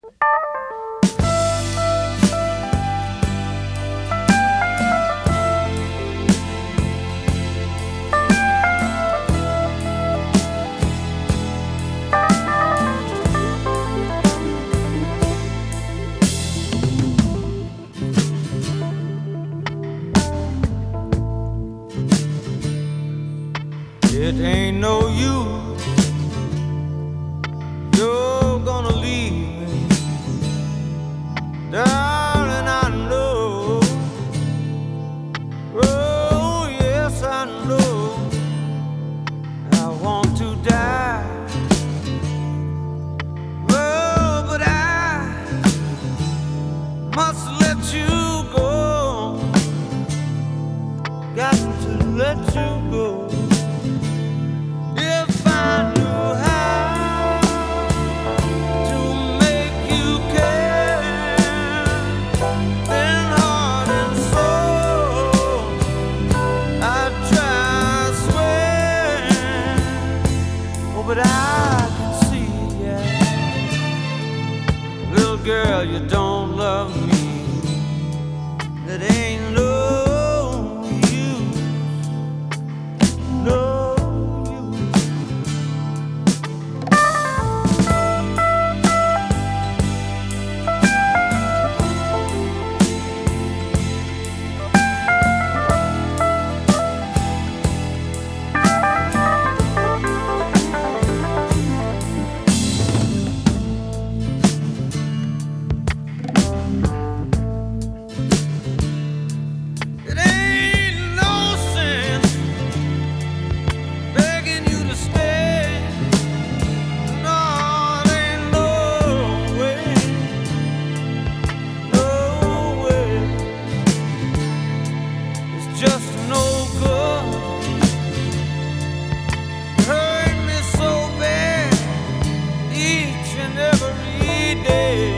It ain't no use, you're gonna leave me, darling, I know. Oh, yes, I know. I want to die, oh, but I must let you go. Got to let you go. If I knew how to make you care, then heart and soul I'd try, I swear. Oh, but I can see, yeah, little girl, you don't love me. That ain't no use, no. Just no good, hurt me so bad each and every day.